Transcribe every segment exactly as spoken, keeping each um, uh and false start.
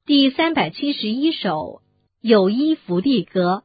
第三百七十一首友谊福地歌。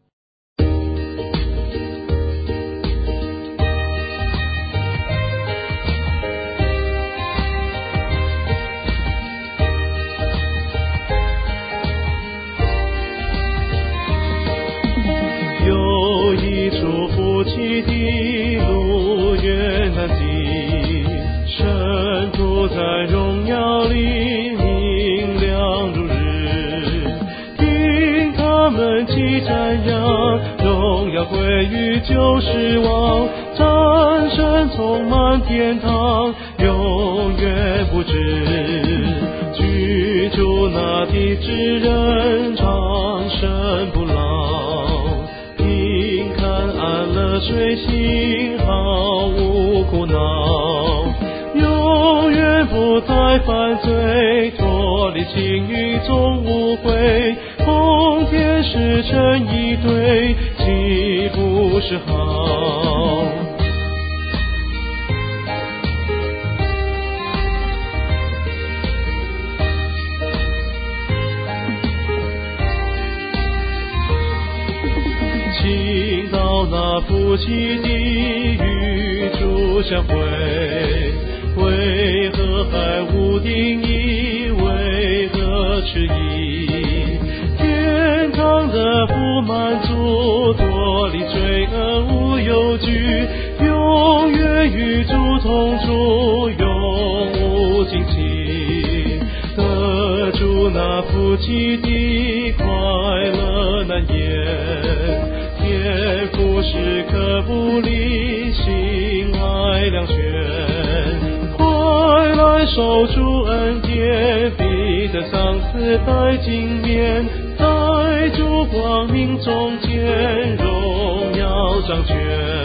有一处福气的路远难抵，神父在荣耀里明亮如日，听他们齐赞扬，荣耀归于救世王，战胜充满天堂，永远不止。居住那地之人，长生不老，平看安乐随心，毫无苦恼，永远不再犯罪，脱离情欲中污秽，同天使成一对，岂不是好？请到那福气的与主相会，为何还无定义？为何迟疑？天堂的福满足，脱离罪恶无忧惧，永远与主同住，永无惊奇。得主那福气的快乐难言，天父时刻不离，心爱两全，快来守住恩典，彼得丧死在镜面，在主光明中间，荣耀掌权。